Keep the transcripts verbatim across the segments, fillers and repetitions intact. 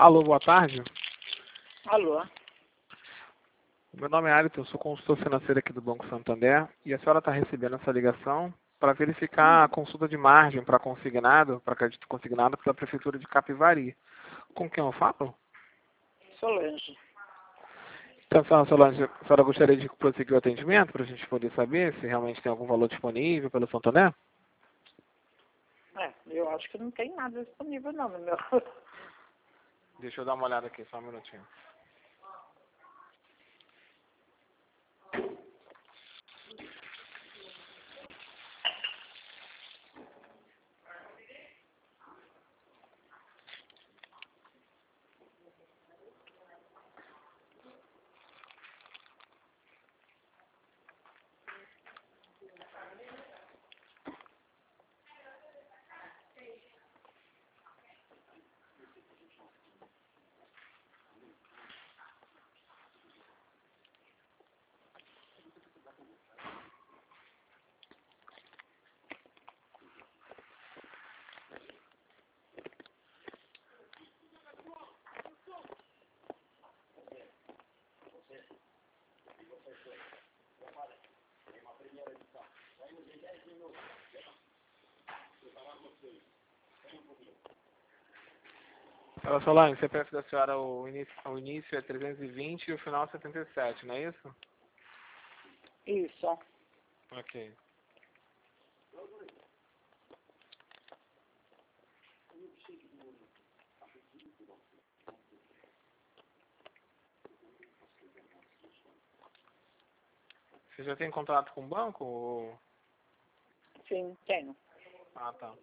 Alô, boa tarde. Alô? Meu nome é Ayrton, eu sou consultor financeiro aqui do Banco Santander e a senhora está recebendo essa ligação para verificar a consulta de margem para consignado, para crédito consignado pela Prefeitura de Capivari. Com quem eu falo? Solange. Então, senhora Solange, a senhora gostaria de prosseguir o atendimento para a gente poder saber se realmente tem algum valor disponível pelo Santander? É, eu acho que não tem nada disponível não no meu. Deixa eu dar uma olhada aqui, só um minutinho. Senhora Solange, o C P F da senhora, o início, o início é trezentos e vinte e o final é setenta e sete, não é isso? Isso. Ok. Você já tem contrato com o banco? Ou... Sim, tenho. Ah, tá.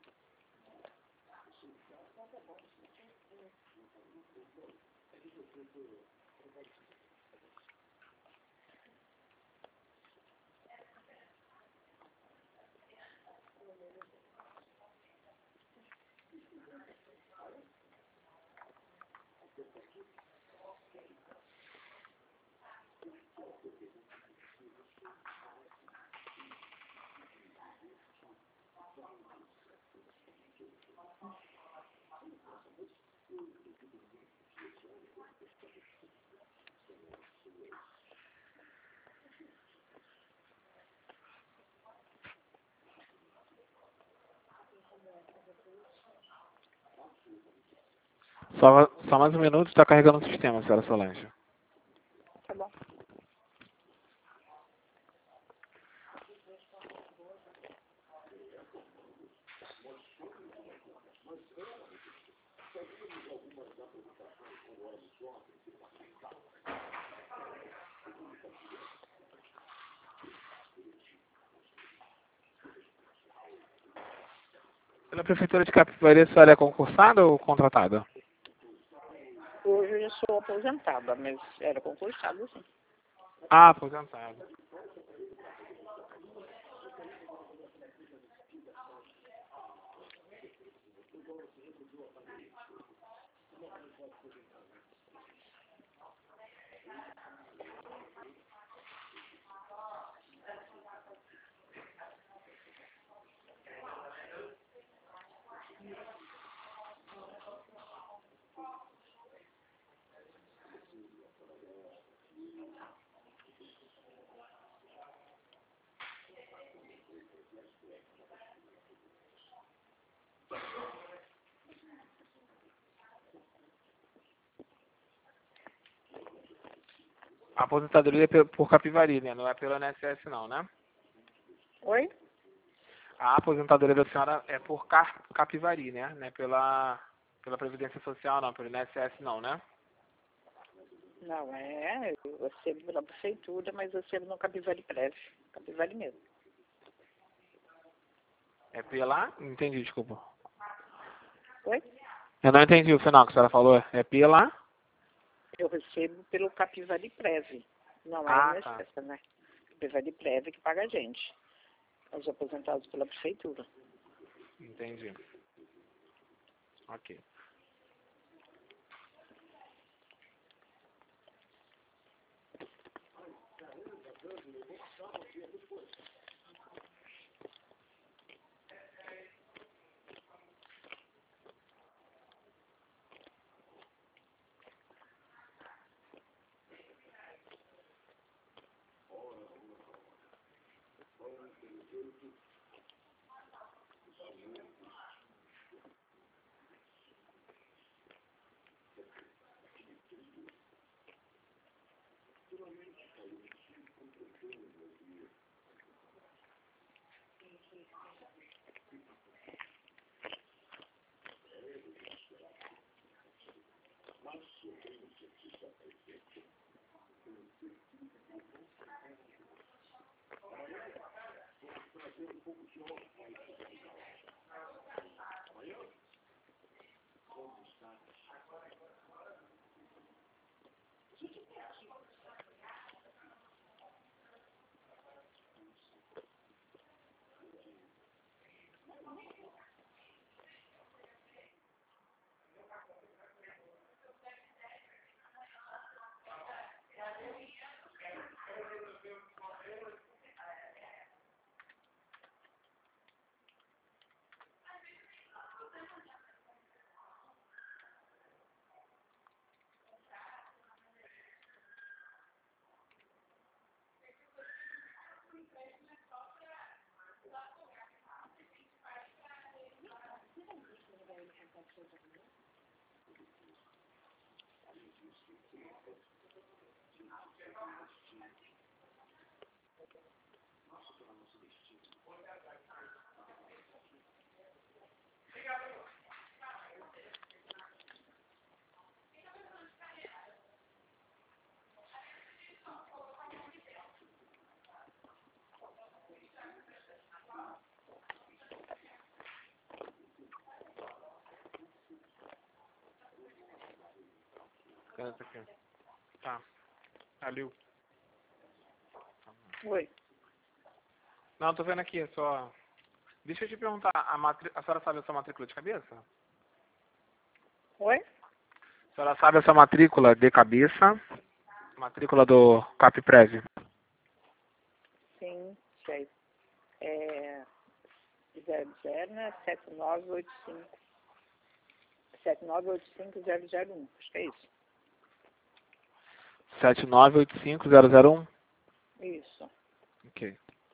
Só, só mais um minuto, está carregando o sistema, senhora Solange. Tá bom. Pela Prefeitura de Capivari, a senhora é concursada ou contratada? Hoje eu sou aposentada, mas era concursada, sim. Ah, aposentada. A aposentadoria é pe- por Capivari, né? Não é pelo I N S S não, né? Oi? A aposentadoria da senhora é por Car- Capivari, né? Não é pela, pela Previdência Social não, pelo I N S S não, né? Não, é, eu recebo pela prefeitura, mas eu recebo no Capivari Prévio. Capivari mesmo. É pela... Não entendi, desculpa. Oi? Eu não entendi o final que a senhora falou. É pela... Eu recebo pelo Capivari Prévio. Não é Ah, tá. I N S S, né? Capivari Prévio que paga a gente. Os aposentados pela prefeitura. Entendi. Ok. Essa aqui. Tá. Ali. Oi. Não, tô vendo aqui, só... Deixa eu te perguntar, a, matri... a senhora sabe a sua matrícula de cabeça? Oi? A senhora sabe a sua matrícula de cabeça? Matrícula do Capiprev? Sim, sei. É zero zero, né? sete nove oito cinco. sete nove oito cinco zero zero um. Acho que é isso. sete nove oito cinco zero zero um? Isso. Ok.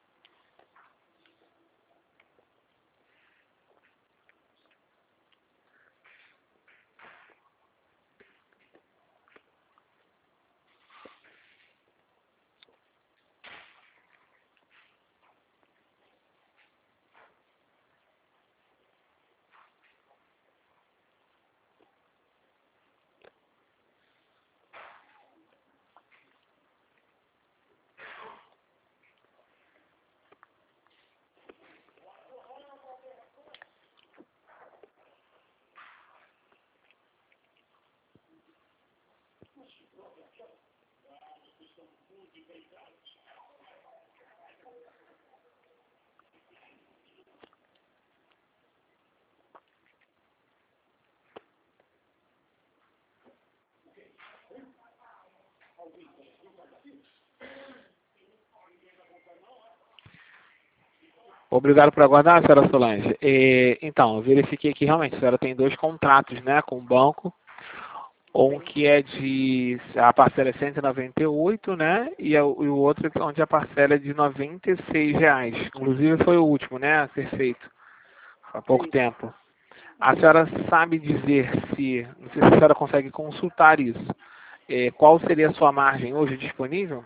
Obrigado por aguardar, senhora Solange. E, então, eu verifiquei que realmente a senhora tem dois contratos, né, com o banco. Um que é de... a parcela é cento e noventa e oito, né, e, a, e o outro onde a parcela é de noventa e seis reais. Inclusive foi o último, né, a ser feito há pouco Isso. tempo. A senhora sabe dizer se... não sei se a senhora consegue consultar isso. É, qual seria a sua margem hoje disponível?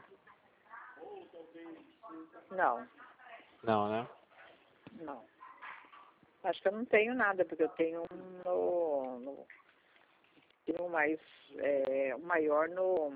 Não, Não, né? não. Acho que eu não tenho nada, porque eu tenho um no... no tenho um mais... É, um maior no...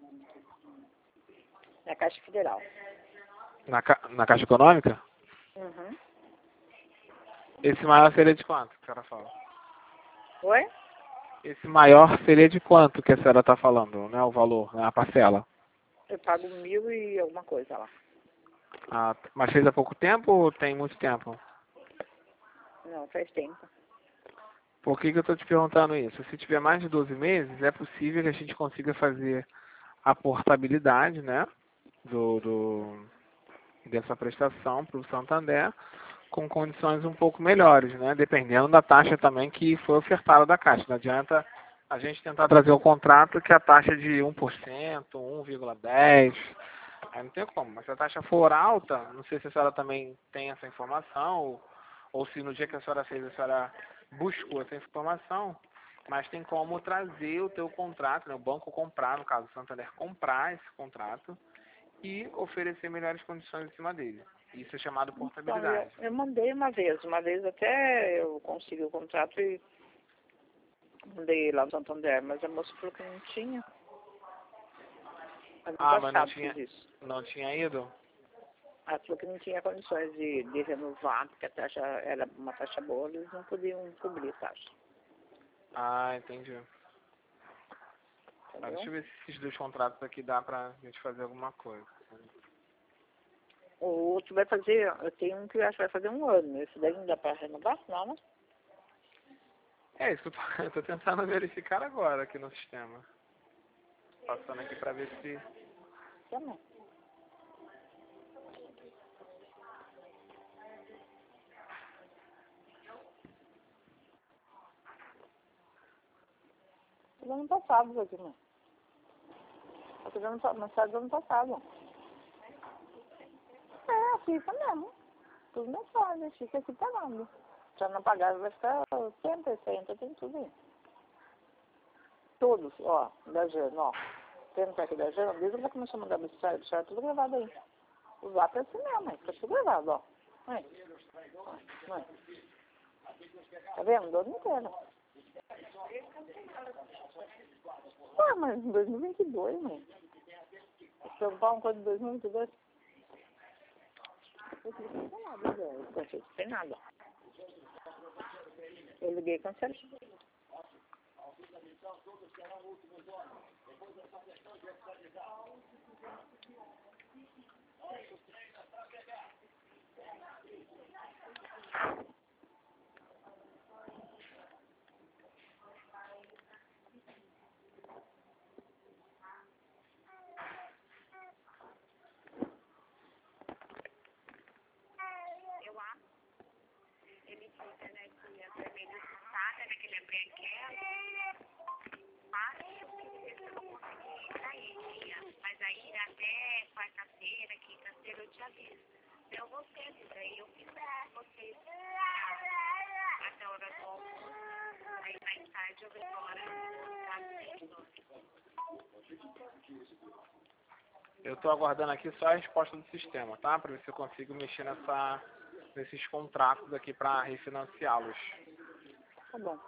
na Caixa Federal. Na, ca... na Caixa Econômica? Uhum. Esse maior seria de quanto que a senhora fala? Oi? Esse maior seria de quanto que a senhora está falando, né? O valor, né, a parcela. Eu pago mil e alguma coisa lá. Ah, mas fez há pouco tempo ou tem muito tempo? Não, faz tempo. Por que que eu estou te perguntando isso? Se tiver mais de doze meses, é possível que a gente consiga fazer a portabilidade, né? Do, do, dessa prestação para o Santander com condições um pouco melhores, né? Dependendo da taxa também que foi ofertada da Caixa. Não adianta a gente tentar trazer o contrato que a taxa é de um por cento, um vírgula dez por cento, aí não tem como. Mas se a taxa for alta, não sei se a senhora também tem essa informação, ou, ou se no dia que a senhora fez, a senhora buscou essa informação, mas tem como trazer o teu contrato, né? O banco comprar, no caso o Santander comprar esse contrato e oferecer melhores condições em cima dele. Isso é chamado Então, eu, portabilidade. eu mandei uma vez, uma vez até eu consegui o contrato e mandei lá no Santander, mas a moça falou que não tinha. Ano Ah, mas não passado tinha, fiz isso. não tinha ido? Ela falou que não tinha condições de, de renovar, porque a taxa era uma taxa boa, eles não podiam cobrir a taxa. Ah, entendi. Ah, Entendeu? deixa eu ver se esses dois contratos aqui dá pra gente fazer alguma coisa. O outro vai fazer, eu tenho um que eu acho que vai fazer um ano. Esse daí não dá para renovar? Não, né? É isso que eu tô, eu tô tentando verificar agora aqui no sistema. Passando aqui pra ver se... Também. Do ano passado, aqui, né? Aqui do ano, pa- mensagem do ano passado. É, fica mesmo. Tudo mensagem, fica aqui pagando. Se eu não pagar, vai ficar oitenta, sessenta, tem tudo aí. Todos, ó, da Jana, ó. Tem aqui da Jana, desde que ela começou a mandar mensagem, deixar tudo gravado aí. O zap é assim mesmo, hein? Tá tudo gravado, ó. Aí. Aí. Tá vendo? Do ano inteiro. Ah, mas em dois mil e vinte e dois, né? Se preocupar uma coisa de dois mil e vinte e dois. Eu não tem nada, velho. Eu pensei que tem nada. Eu liguei e cancelei. Mas aí até quarta-feira, quinta-feira eu te aviso. Eu vou ter, daí eu fiz vocês até a hora do almoço. Aí mais tarde eu retorno Eu tô aguardando aqui só a resposta do sistema, tá? Pra ver se eu consigo mexer nessa, nesses contratos aqui pra refinanciá-los. Tá bom.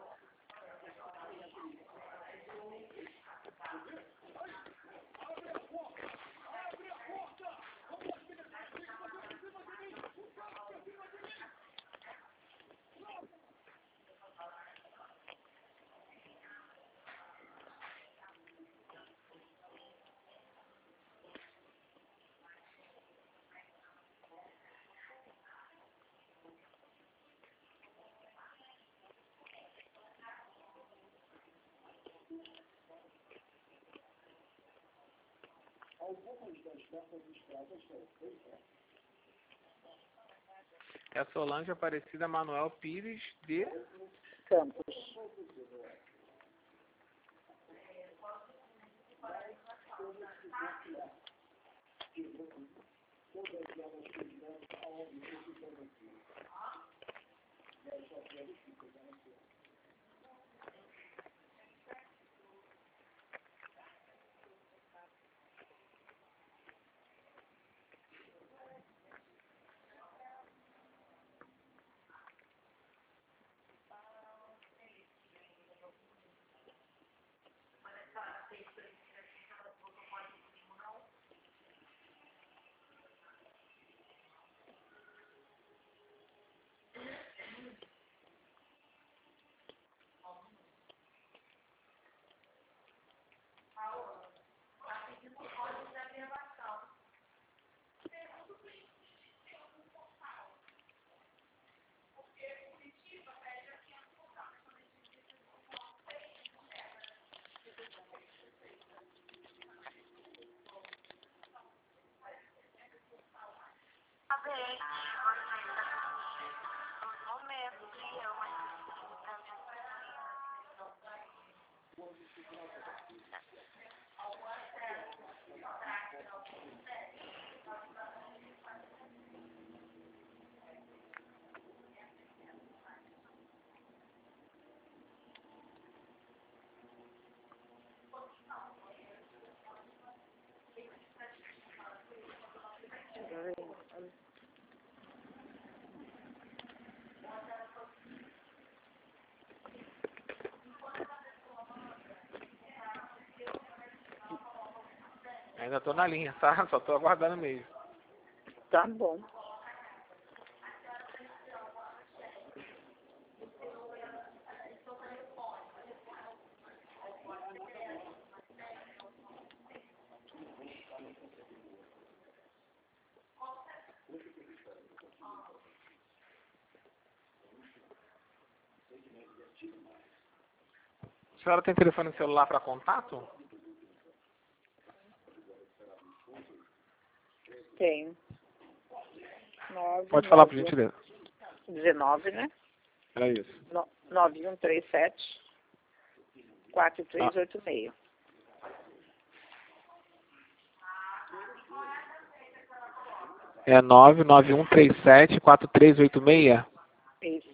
É Solange Aparecida Manuel Pires de... Campos. Ainda tô na linha, tá? Só tô aguardando mesmo. Tá bom. A senhora tem telefone celular para contato? Tenho. Nove, Pode falar, por nove, gentileza. dezenove, né? Era isso. No- nove um três sete, quatro três oito seis. É nove nove um três sete quatro três oito seis? Isso.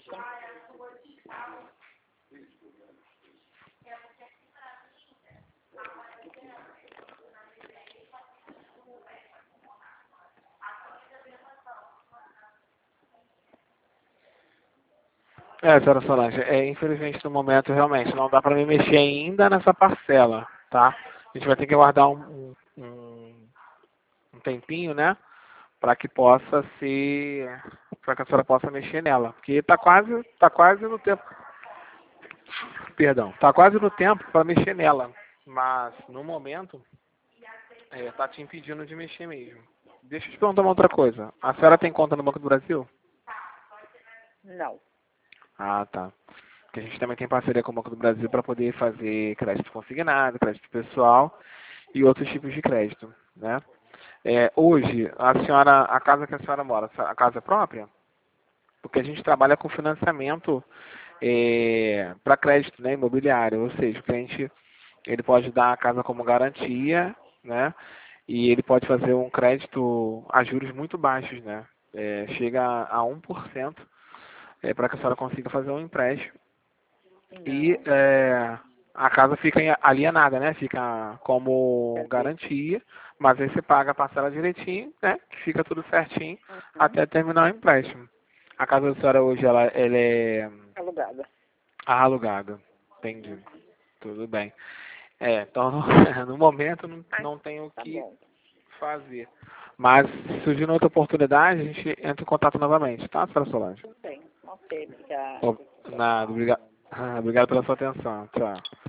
É, senhora Solange, é, infelizmente no momento realmente não dá para me mexer ainda nessa parcela, tá? A gente vai ter que aguardar um, um, um tempinho, né? Para que possa ser, para que a senhora possa mexer nela, porque tá quase, tá quase no tempo, perdão, tá quase no tempo para mexer nela, mas no momento é, tá te impedindo de mexer mesmo. Deixa eu te perguntar uma outra coisa. A senhora tem conta no Banco do Brasil? Não. Ah, tá. Porque a gente também tem parceria com o Banco do Brasil para poder fazer crédito consignado, crédito pessoal e outros tipos de crédito, né? É, hoje, a senhora, a casa que a senhora mora, a casa é própria? Porque a gente trabalha com financiamento é, para crédito, né, imobiliário, ou seja, o cliente ele pode dar a casa como garantia, né? E ele pode fazer um crédito a juros muito baixos, né? É, chega a um por cento é, para que a senhora consiga fazer um empréstimo. E é, a casa fica alienada, né? Fica como garantia, mas aí você paga a parcela direitinho, né? Que fica tudo certinho Uhum. até terminar o empréstimo. A casa da senhora hoje, ela, ela é Alugada. alugada. Entendi. Tudo bem. É, então no momento não, não tenho o Tá que bom. fazer. Mas se surgir outra oportunidade, a gente entra em contato novamente, tá, senhora Solange? Tudo bem. Ok, obrigada. Ó, Nada, obrigado. Obrigado pela sua atenção. Tchau.